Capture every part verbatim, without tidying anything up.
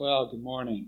Well, good morning.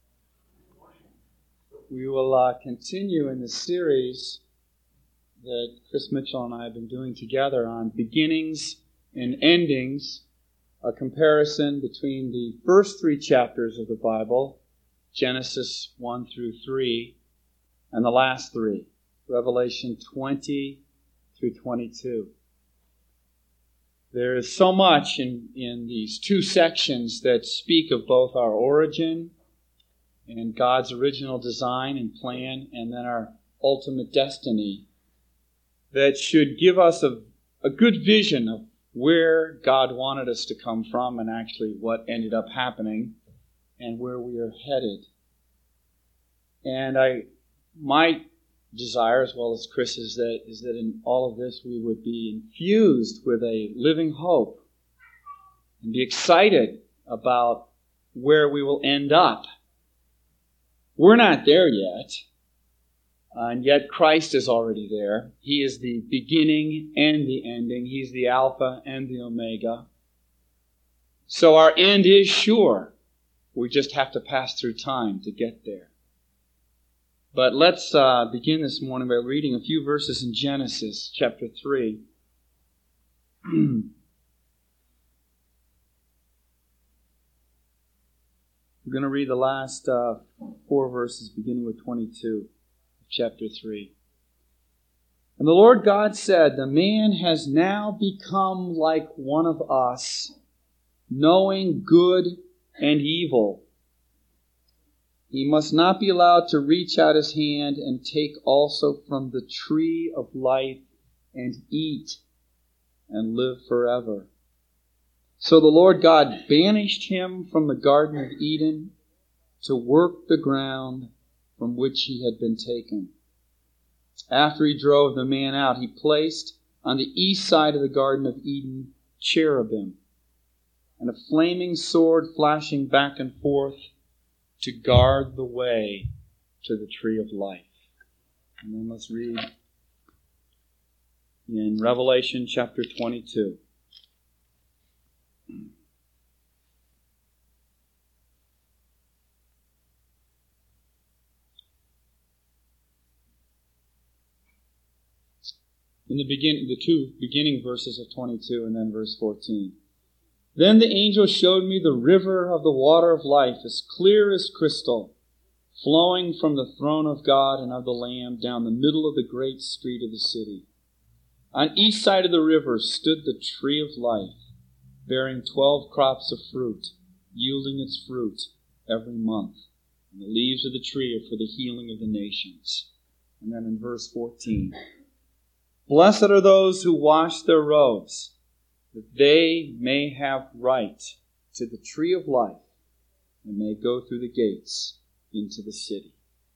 We will uh, continue in the series that Chris Mitchell and I have been doing together on beginnings and endings, a comparison between the first three chapters of the Bible, Genesis one through three, and the last three, Revelation twenty through twenty-two. There is so much in, in these two sections that speak of both our origin and God's original design and plan, and then our ultimate destiny, that should give us a, a good vision of where God wanted us to come from and actually what ended up happening and where we are headed. And I, my desire, as well as Chris's, that is that in all of this we would be infused with a living hope and be excited about where we will end up. We're not there yet, uh, and yet Christ is already there. He is the beginning and the ending. He's the Alpha and the Omega. So our end is sure. We just have to pass through time to get there. But let's uh, begin this morning by reading a few verses in Genesis chapter three. We're going to read the last uh, four verses beginning with twenty-two of chapter three. And the Lord God said, "The man has now become like one of us, knowing good and evil. He must not be allowed to reach out his hand and take also from the tree of life and eat and live forever." So the Lord God banished him from the Garden of Eden to work the ground from which he had been taken. After he drove the man out, he placed on the east side of the Garden of Eden cherubim and a flaming sword flashing back and forth to guard the way to the tree of life. And then let's read in Revelation chapter twenty-two. In the beginning, the two beginning verses of twenty-two and then verse fourteen. "Then the angel showed me the river of the water of life, as clear as crystal, flowing from the throne of God and of the Lamb down the middle of the great street of the city. On each side of the river stood the tree of life, bearing twelve crops of fruit, yielding its fruit every month. And the leaves of the tree are for the healing of the nations." And then in verse fourteen, "Blessed are those who wash their robes, that they may have right to the tree of life and may go through the gates into the city."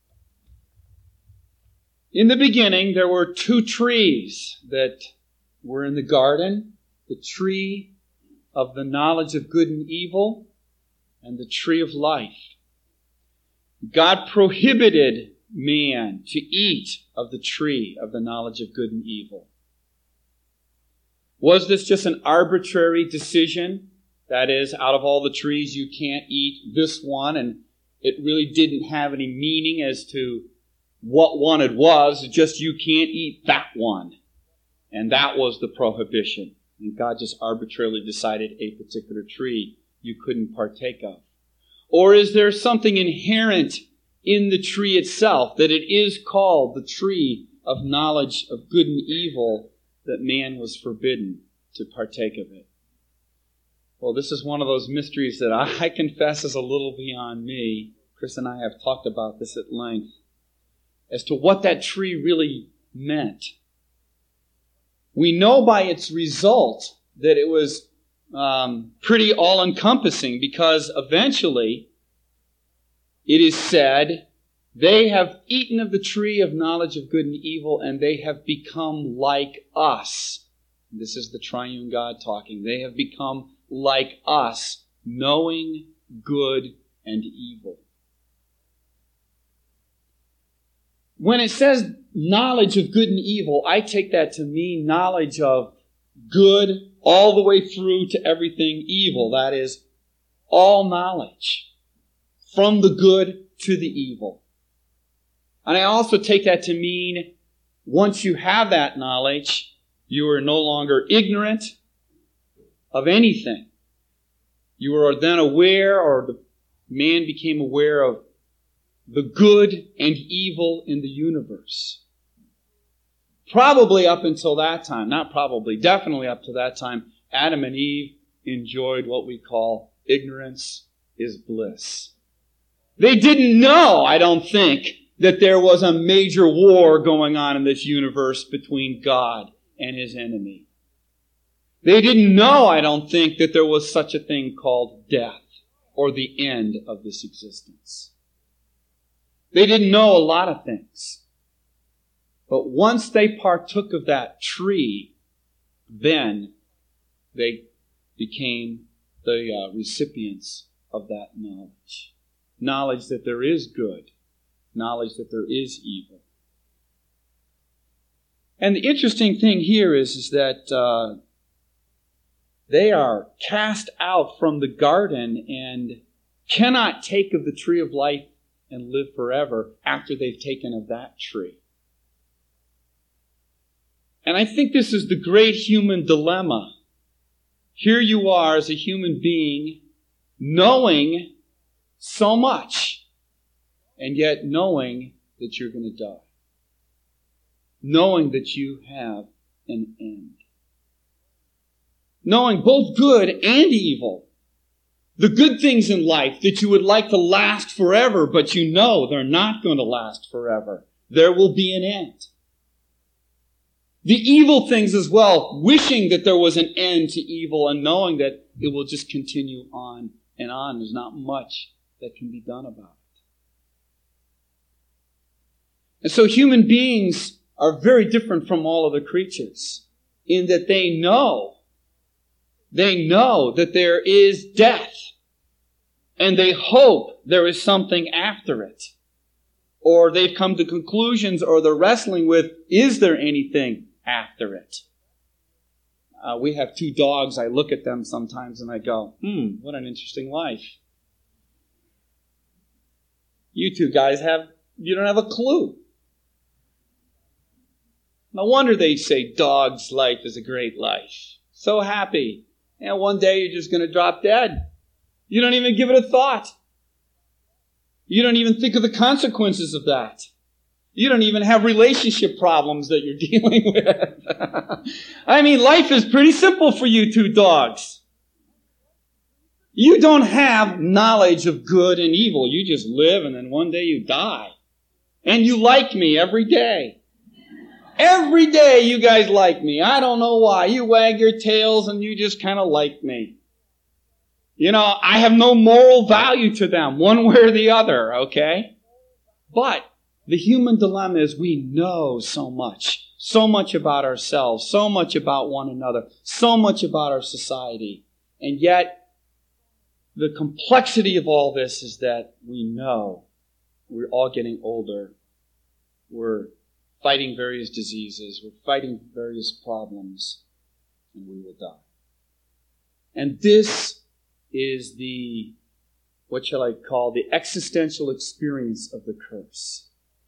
In the beginning, there were two trees that were in the garden, the tree of the knowledge of good and evil and the tree of life. God prohibited man to eat of the tree of the knowledge of good and evil. Was this just an arbitrary decision? That is, out of all the trees you can't eat this one, and it really didn't have any meaning as to what one it was, just you can't eat that one. And that was the prohibition. And God just arbitrarily decided a particular tree you couldn't partake of. Or is there something inherent in the tree itself, that it is called the tree of knowledge of good and evil, that man was forbidden to partake of it? Well, this is one of those mysteries that I confess is a little beyond me. Chris and I have talked about this at length, as to what that tree really meant. We know by its result that it was um, pretty all-encompassing, because eventually it is said, "They have eaten of the tree of knowledge of good and evil, and they have become like us." This is the triune God talking. They have become like us, knowing good and evil. When it says knowledge of good and evil, I take that to mean knowledge of good all the way through to everything evil. That is, all knowledge. from the good to the evil. And I also take that to mean once you have that knowledge, you are no longer ignorant of anything. You are then aware, or the man became aware of the good and evil in the universe. Probably up until that time, not probably, definitely up to that time, Adam and Eve enjoyed what we call ignorance is bliss. They didn't know, I don't think, that there was a major war going on in this universe between God and his enemy. They didn't know, I don't think, that there was such a thing called death or the end of this existence. They didn't know a lot of things. But once they partook of that tree, then they became the uh, recipients of that knowledge. Knowledge that there is good. Knowledge that there is evil. And the interesting thing here is, is that uh, they are cast out from the garden and cannot take of the tree of life and live forever after they've taken of that tree. And I think this is the great human dilemma. Here you are as a human being, knowing so much, and yet knowing that you're going to die. Knowing that you have an end. Knowing both good and evil. The good things in life that you would like to last forever, but you know they're not going to last forever. There will be an end. The evil things as well, wishing that there was an end to evil and knowing that it will just continue on and on. There's not much that can be done about it. And so human beings are very different from all other creatures in that they know, they know that there is death and they hope there is something after it. Or they've come to conclusions or they're wrestling with, is there anything after it? Uh, we have two dogs. I look at them sometimes and I go, hmm, what an interesting life. You two guys have, you don't have a clue. No wonder they say dog's life is a great life. So happy. And one day you're just going to drop dead. You don't even give it a thought. You don't even think of the consequences of that. You don't even have relationship problems that you're dealing with. I mean, life is pretty simple for you two dogs. You don't have knowledge of good and evil. You just live and then one day you die. And you like me every day. Every day you guys like me. I don't know why. You wag your tails and you just kind of like me. You know, I have no moral value to them, one way or the other, okay? But the human dilemma is we know so much. So much about ourselves. So much about one another. So much about our society. And yet, the complexity of all this is that we know we're all getting older. We're fighting various diseases. We're fighting various problems. And we will die. And this is the, what shall I call, the existential experience of the curse.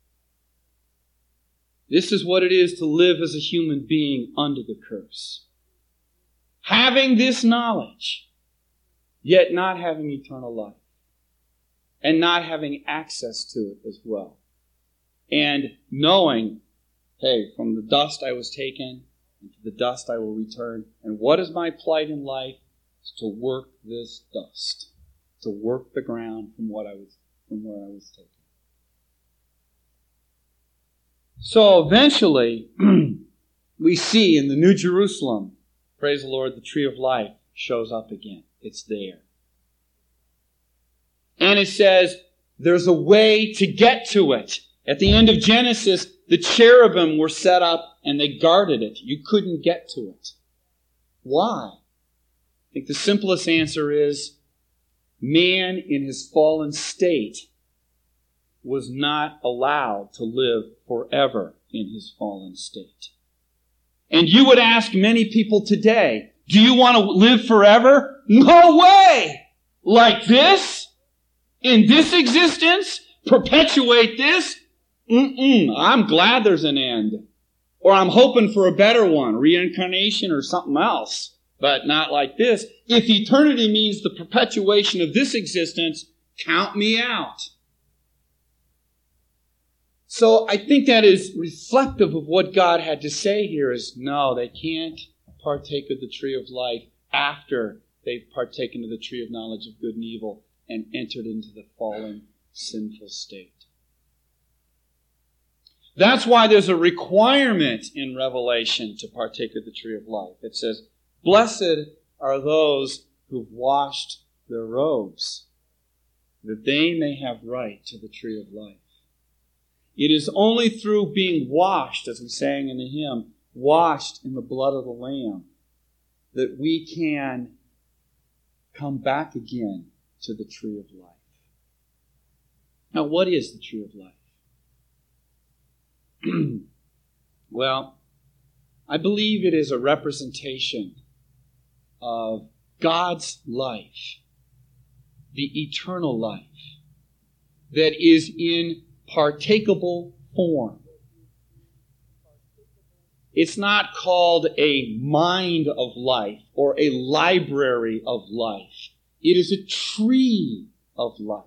This is what it is to live as a human being under the curse. Having this knowledge, yet not having eternal life. And not having access to it as well. And knowing, hey, from the dust I was taken, and to the dust I will return. And what is my plight in life? It's to work this dust. To work the ground from what I was, from where I was taken. So eventually, we see in the New Jerusalem, praise the Lord, the tree of life shows up again. It's there. And it says, there's a way to get to it. At the end of Genesis, the cherubim were set up and they guarded it. You couldn't get to it. Why? I think the simplest answer is, man in his fallen state was not allowed to live forever in his fallen state. And you would ask many people today, do you want to live forever? No way! Like this? in this existence, perpetuate this? Mm-mm, I'm glad there's an end. Or I'm hoping for a better one, reincarnation or something else, but not like this. If eternity means the perpetuation of this existence, count me out. So I think that is reflective of what God had to say here is, no, they can't partake of the tree of life after they've partaken of the tree of knowledge of good and evil and entered into the fallen, sinful state. That's why there's a requirement in Revelation to partake of the tree of life. It says, blessed are those who've washed their robes, that they may have right to the tree of life. It is only through being washed, as we sang in the hymn, washed in the blood of the Lamb, that we can come back again to the tree of life. Now, what is the tree of life? Well, I believe it is a representation of God's life, the eternal life, that is in partakeable form. It's not called a mind of life or a library of life. It is a tree of life.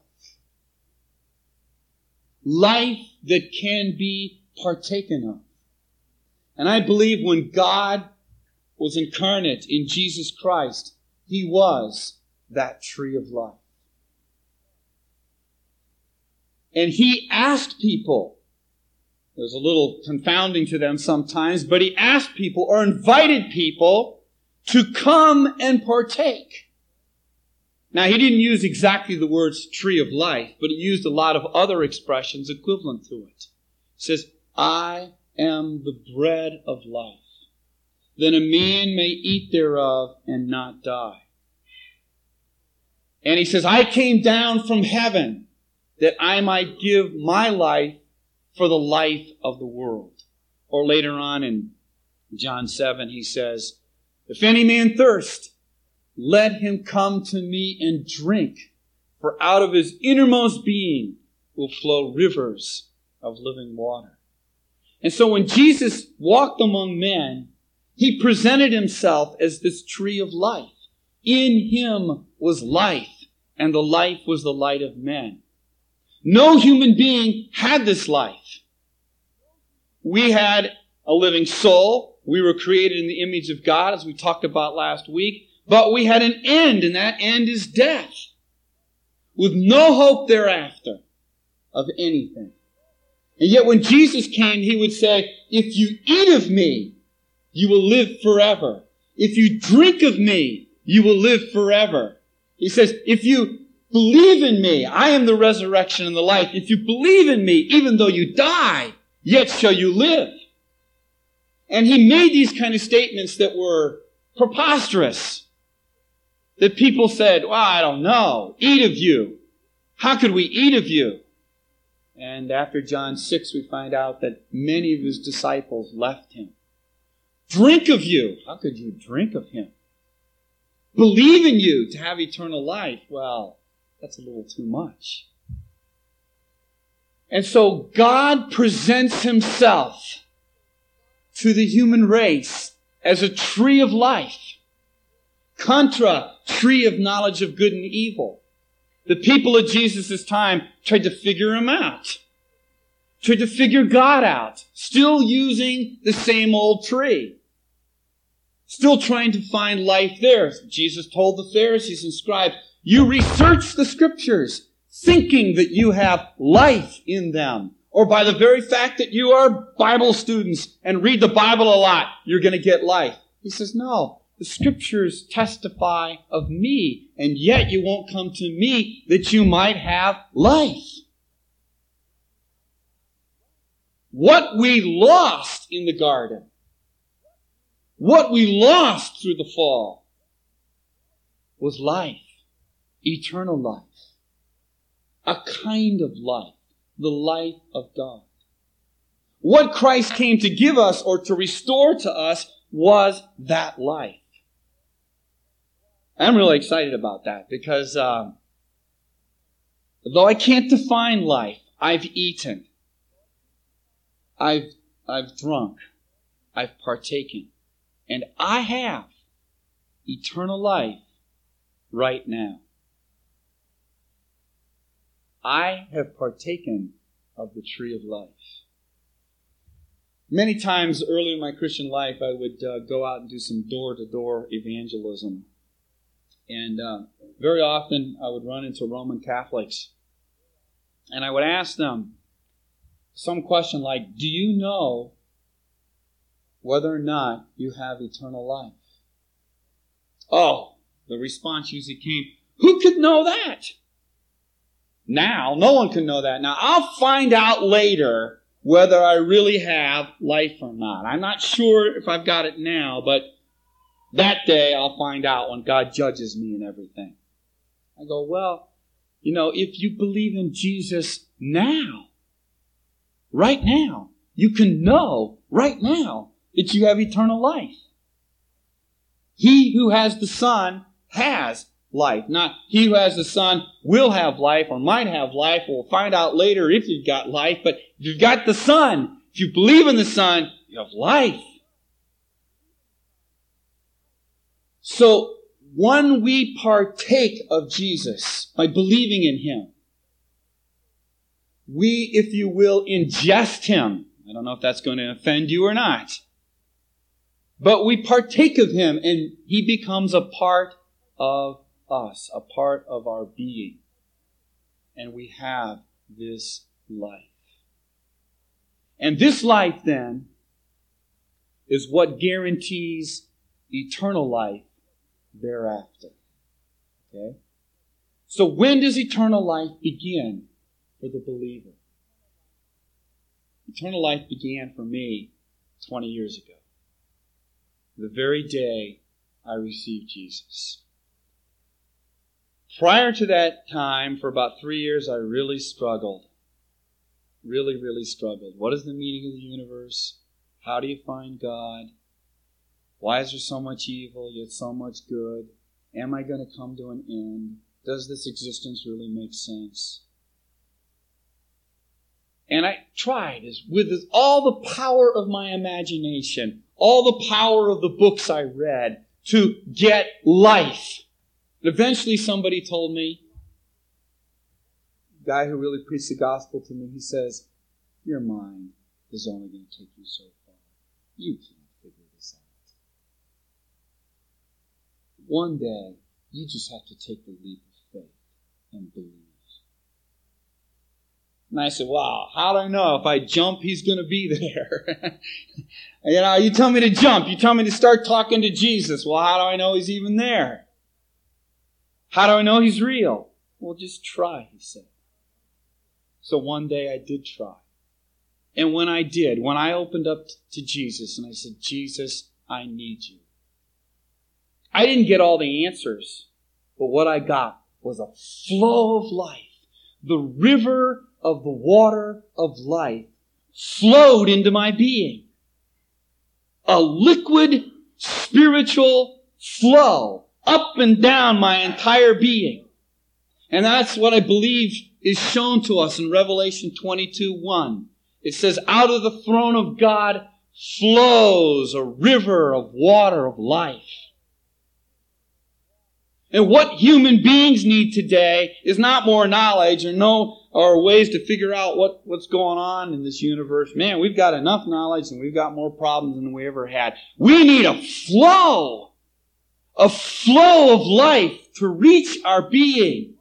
Life that can be partaken of. And I believe when God was incarnate in Jesus Christ, He was that tree of life. And He asked people, it was a little confounding to them sometimes, but He asked people or invited people to come and partake. Now, He didn't use exactly the words tree of life, but He used a lot of other expressions equivalent to it. He says, I am the bread of life. Then a man may eat thereof and not die. And He says, I came down from heaven that I might give my life for the life of the world. Or later on in John seven, He says, if any man thirst, let him come to me and drink, for out of his innermost being will flow rivers of living water. And so when Jesus walked among men, He presented Himself as this tree of life. In Him was life, and the life was the light of men. No human being had this life. We had a living soul. We were created in the image of God, as we talked about last week. But we had an end, and that end is death, with no hope thereafter of anything. And yet when Jesus came, He would say, if you eat of me, you will live forever. If you drink of me, you will live forever. He says, if you believe in me, I am the resurrection and the life. If you believe in me, even though you die, yet shall you live. And He made these kind of statements that were preposterous. That people said, well, I don't know, eat of you. How could we eat of you? And after John six, we find out that many of His disciples left Him. Drink of you. How could you drink of Him? Believe in you to have eternal life. Well, that's a little too much. And so God presents Himself to the human race as a tree of life. Contra, tree of knowledge of good and evil. The people of Jesus' time tried to figure Him out. Tried to figure God out. Still using the same old tree. Still trying to find life there. Jesus told the Pharisees and scribes, you research the Scriptures, thinking that you have life in them. Or by the very fact that you are Bible students and read the Bible a lot, you're going to get life. He says, no. The Scriptures testify of me, and yet you won't come to me that you might have life. What we lost in the garden, what we lost through the fall, was life, eternal life, a kind of life, the life of God. What Christ came to give us or to restore to us was that life. I'm really excited about that because um, Though I can't define life, I've eaten. I've, I've drunk. I've partaken. And I have eternal life right now. I have partaken of the tree of life. Many times early in my Christian life, I would uh, go out and do some door-to-door evangelism. And uh, very often, I would run into Roman Catholics. And I would ask them some question like, do you know whether or not you have eternal life? Oh, the response usually came, who could know that? Now, no one can know that. Now, I'll find out later whether I really have life or not. I'm not sure if I've got it now, but that day I'll find out when God judges me and everything. I go, well, you know, if you believe in Jesus now, right now, you can know right now that you have eternal life. He who has the Son has life. Not he who has the Son will have life or might have life. We'll find out later if you've got life. But if you've got the Son, if you believe in the Son, you have life. So when we partake of Jesus by believing in Him, we, if you will, ingest Him. I don't know if that's going to offend you or not. But we partake of Him and He becomes a part of us, a part of our being. And we have this life. And this life, then, is what guarantees eternal life thereafter. Okay? So when does eternal life begin for the believer? Eternal life began for me twenty years ago. The very day I received Jesus. Prior to that time, for about three years, I really struggled. Really, really struggled. What is the meaning of the universe? How do you find God? Why is there so much evil, yet so much good? Am I going to come to an end? Does this existence really make sense? And I tried, as with all the power of my imagination, all the power of the books I read, to get life. And eventually somebody told me, the guy who really preached the gospel to me, he says, your mind is only going to take you so far. You can't figure this out. One day, you just have to take the leap of faith and believe. And I said, wow, how do I know if I jump, He's going to be there? You know, you tell me to jump. You tell me to start talking to Jesus. Well, how do I know He's even there? How do I know He's real? Well, just try, He said. So one day I did try. And when I did, when I opened up to Jesus and I said, Jesus, I need you. I didn't get all the answers, but what I got was a flow of life. The river of the water of life flowed into my being. A liquid spiritual flow up and down my entire being. And that's what I believe is shown to us in Revelation twenty-two one. It says, out of the throne of God flows a river of water of life. And what human beings need today is not more knowledge or no or ways to figure out what, what's going on in this universe. Man, we've got enough knowledge and we've got more problems than we ever had. We need a flow, a flow of life to reach our being.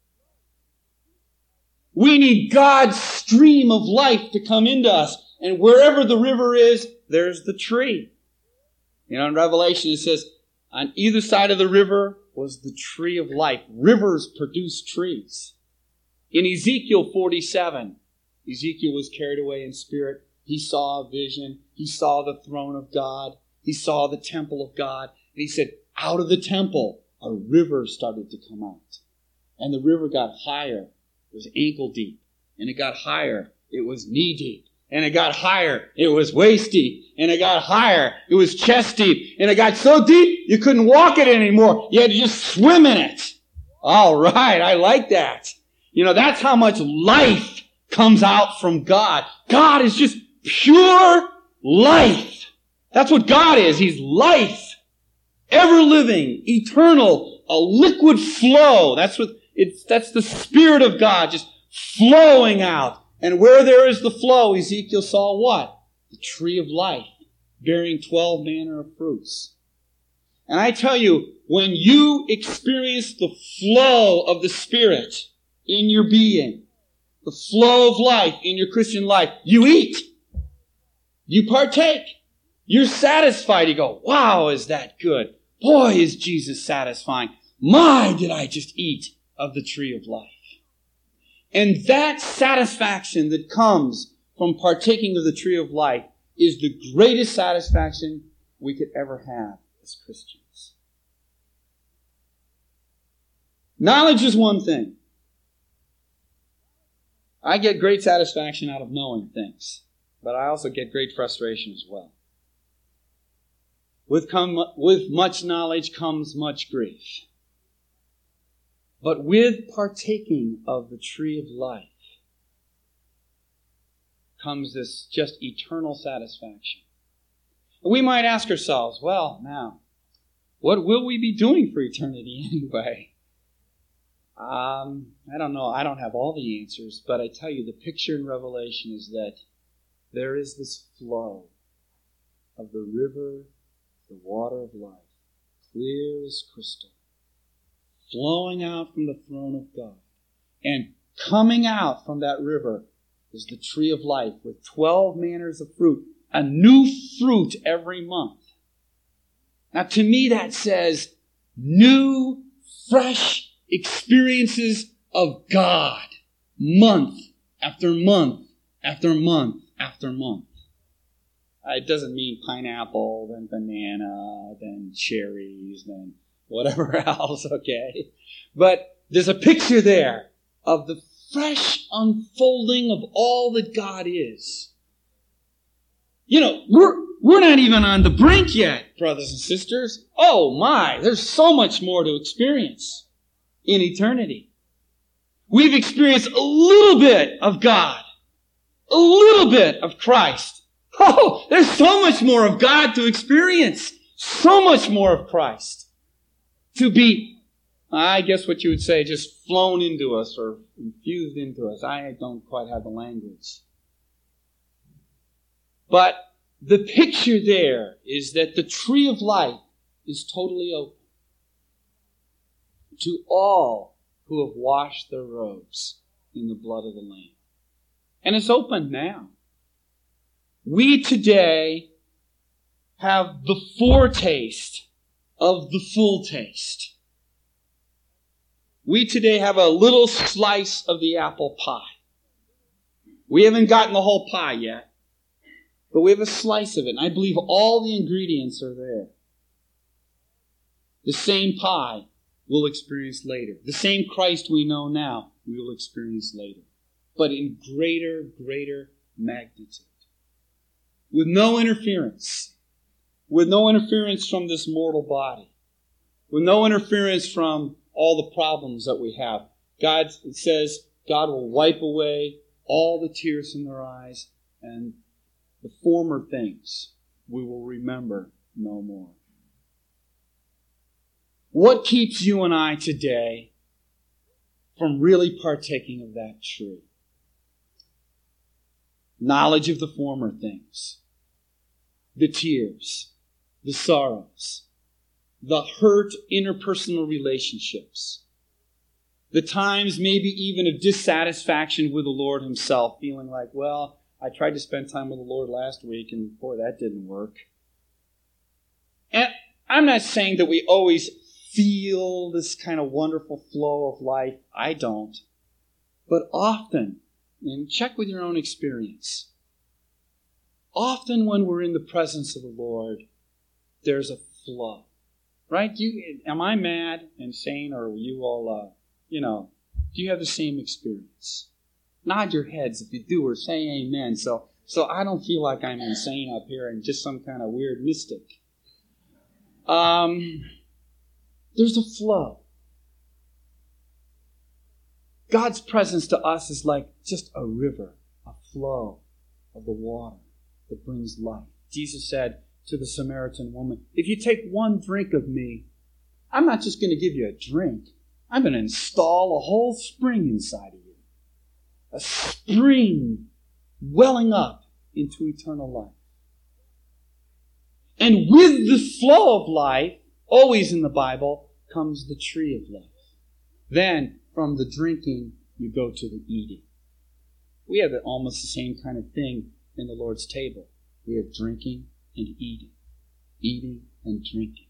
We need God's stream of life to come into us. And wherever the river is, there's the tree. You know, in Revelation it says, on either side of the river was the tree of life. Rivers produce trees. In Ezekiel forty-seven, Ezekiel was carried away in spirit. He saw a vision. He saw the throne of God. He saw the temple of God. And he said, out of the temple, a river started to come out. And the river got higher. It was ankle deep. And it got higher. It was knee deep. And it got higher. It was waist deep. And it got higher. It was chest deep. And it got so deep, you couldn't walk it anymore. You had to just swim in it. All right, I like that. You know, that's how much life comes out from God. God is just pure life. That's what God is. He's life. Ever-living, eternal, a liquid flow. That's what it's, that's the Spirit of God just flowing out. And where there is the flow, Ezekiel saw what? The tree of life, bearing twelve manner of fruits. And I tell you, when you experience the flow of the Spirit in your being, the flow of life in your Christian life, you eat. You partake. You're satisfied. You go, wow, is that good? Boy, is Jesus satisfying. My, did I just eat of the tree of life. And that satisfaction that comes from partaking of the tree of life is the greatest satisfaction we could ever have as Christians. Knowledge is one thing. I get great satisfaction out of knowing things, but I also get great frustration as well. With, come, with much knowledge comes much grief. But with partaking of the tree of life comes this just eternal satisfaction. And we might ask ourselves, well, now, what will we be doing for eternity anyway? Um, I don't know. I don't have all the answers, but I tell you, the picture in Revelation is that there is this flow of the river, the water of life, clear as crystal, flowing out from the throne of God. And coming out from that river is the tree of life with twelve manners of fruit, a new fruit every month. Now, to me, that says new, fresh experiences of God, month after month after month after month. It doesn't mean pineapple, then banana, then cherries, then whatever else, okay? But there's a picture there of the fresh unfolding of all that God is. You know, we're, we're not even on the brink yet, brothers and sisters. Oh my, there's so much more to experience in eternity. We've experienced a little bit of God, a little bit of Christ. Oh, there's so much more of God to experience. So much more of Christ. To be, I guess what you would say, just flown into us or infused into us. I don't quite have the language. But the picture there is that the tree of life is totally open to all who have washed their robes in the blood of the Lamb. And it's open now. We today have the foretaste of the full taste. We today have a little slice of the apple pie. We haven't gotten the whole pie yet, but we have a slice of it, and I believe all the ingredients are there. The same pie we'll experience later. The same Christ we know now, we will experience later. But in greater, greater magnitude. With no interference. With no interference from this mortal body. With no interference from all the problems that we have. God, it says, God will wipe away all the tears from their eyes, and the former things we will remember no more. What keeps you and I today from really partaking of that tree? Knowledge of the former things. The tears. The sorrows. The hurt interpersonal relationships. The times maybe even of dissatisfaction with the Lord Himself, feeling like, well, I tried to spend time with the Lord last week and boy, that didn't work. And I'm not saying that we always feel this kind of wonderful flow of life. I don't. But often, and check with your own experience, often when we're in the presence of the Lord, there's a flow. Right? You, am I mad and sane, or are you all, uh, you know, do you have the same experience? Nod your heads if you do, or say amen. So, so I don't feel like I'm insane up here and just some kind of weird mystic. Um, there's a flow. God's presence to us is like just a river, a flow of the water that brings life. Jesus said to the Samaritan woman, if you take one drink of me, I'm not just going to give you a drink. I'm going to install a whole spring inside of you. A spring welling up into eternal life. And with the flow of life, always in the Bible, comes the tree of life. Then, from the drinking, you go to the eating. We have almost the same kind of thing in the Lord's table. We have drinking and eating. Eating and drinking.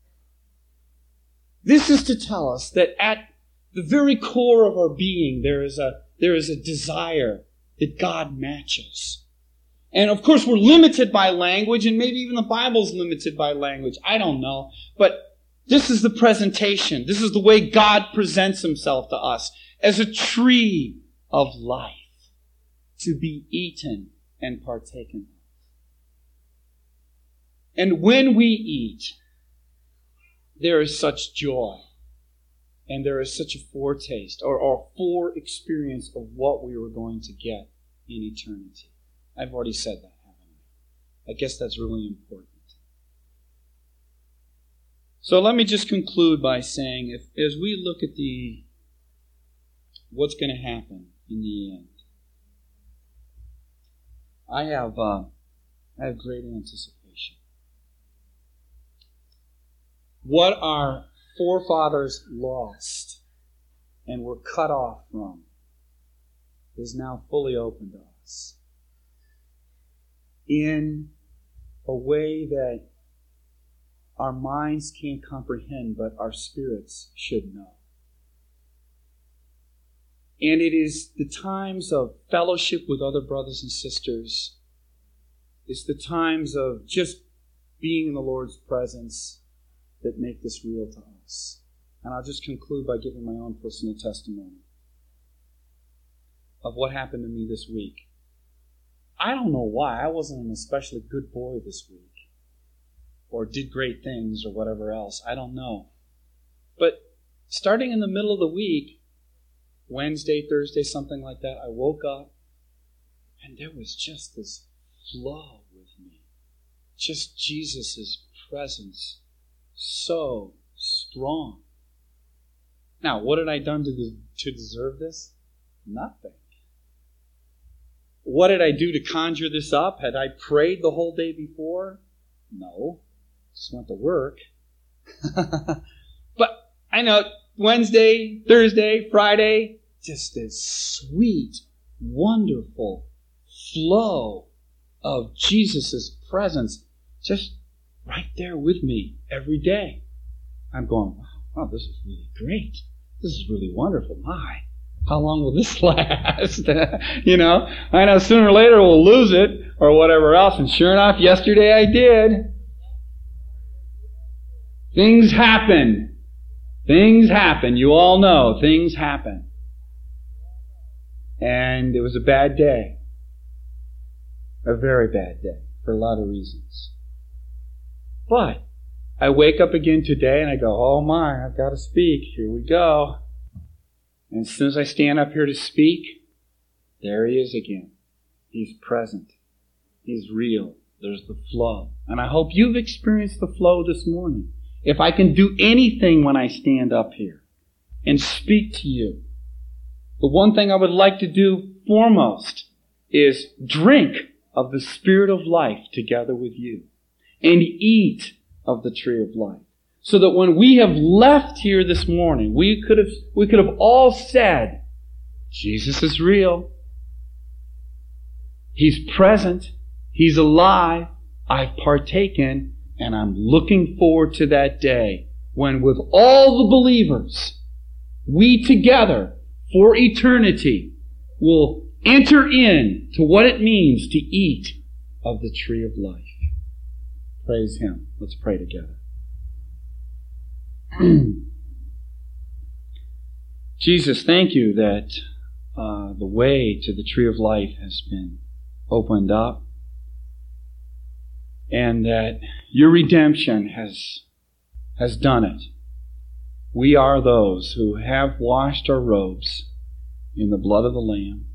This is to tell us that at the very core of our being, there is a, there is a desire that God matches. And of course, we're limited by language, and maybe even the Bible's limited by language. I don't know. But this is the presentation. This is the way God presents himself to us as a tree of life to be eaten and partaken of. And when we eat, there is such joy, and there is such a foretaste or, or fore-experience of what we were going to get in eternity. I've already said that, haven't I? I guess that's really important. So let me just conclude by saying, if as we look at the what's going to happen in the end, I have uh, I have great anticipation. What our forefathers lost and were cut off from is now fully open to us in a way that our minds can't comprehend, but our spirits should know. And it is the times of fellowship with other brothers and sisters. It's the times of just being in the Lord's presence that make this real to us. And I'll just conclude by giving my own personal testimony of what happened to me this week. I don't know why. I wasn't an especially good boy this week, or did great things, or whatever else. I don't know. But starting in the middle of the week, Wednesday, Thursday, something like that, I woke up, and there was just this flow with me. Just Jesus' presence so strong. Now, what had I done to, de- to deserve this? Nothing. What did I do to conjure this up? Had I prayed the whole day before? No. Just went to work. But I know Wednesday, Thursday, Friday, just this sweet, wonderful flow of Jesus' presence just right there with me every day. I'm going, wow, wow, this is really great. This is really wonderful. My, how long will this last? You know, I know sooner or later we'll lose it or whatever else. And sure enough, yesterday I did. Things happen. Things happen. You all know things happen. And it was a bad day. A very bad day for a lot of reasons. But I wake up again today and I go, oh my, I've got to speak. Here we go. And as soon as I stand up here to speak, there he is again. He's present. He's real. There's the flow. And I hope you've experienced the flow this morning. If I can do anything when I stand up here and speak to you, the one thing I would like to do foremost is drink of the Spirit of life together with you and eat of the tree of life. So that when we have left here this morning, we could have, we could have all said, Jesus is real. He's present. He's alive. I've partaken. And I'm looking forward to that day when with all the believers, we together for eternity will enter in to what it means to eat of the tree of life. Praise Him. Let's pray together. Jesus, thank you that uh, the way to the tree of life has been opened up, and that your redemption has, has done it. We are those who have washed our robes in the blood of the Lamb.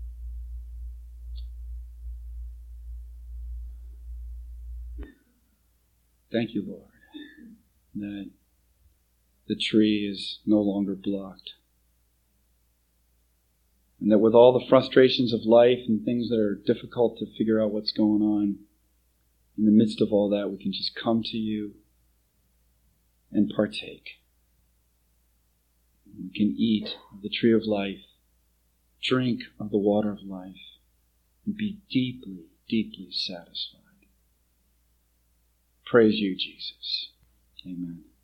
Thank you, Lord, that the tree is no longer blocked. And that with all the frustrations of life and things that are difficult to figure out what's going on, in the midst of all that, we can just come to you and partake. We can eat of the tree of life, drink of the water of life, and be deeply, deeply satisfied. Praise you, Jesus. Amen.